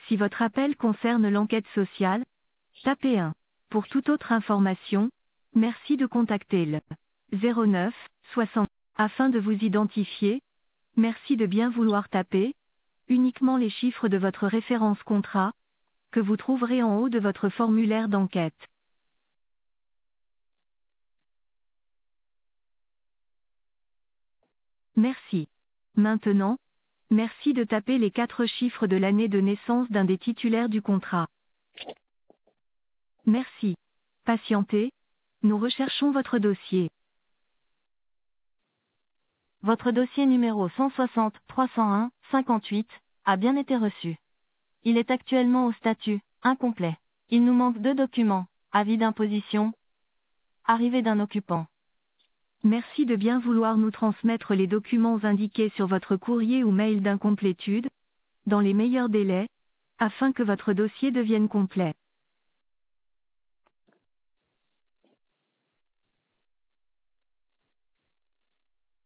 Si votre appel concerne l'enquête sociale, tapez 1. Pour toute autre information, merci de contacter le 09 60. Afin de vous identifier, merci de bien vouloir taper uniquement les chiffres de votre référence contrat, que vous trouverez en haut de votre formulaire d'enquête. Merci. Maintenant, merci de taper les 4 chiffres de l'année de naissance d'un des titulaires du contrat. Merci. Patientez, nous recherchons votre dossier. Votre dossier numéro 160-301-58 a bien été reçu. Il est actuellement au statut incomplet. Il nous manque 2 documents, avis d'imposition, arrivée d'un occupant. Merci de bien vouloir nous transmettre les documents indiqués sur votre courrier ou mail d'incomplétude, dans les meilleurs délais, afin que votre dossier devienne complet.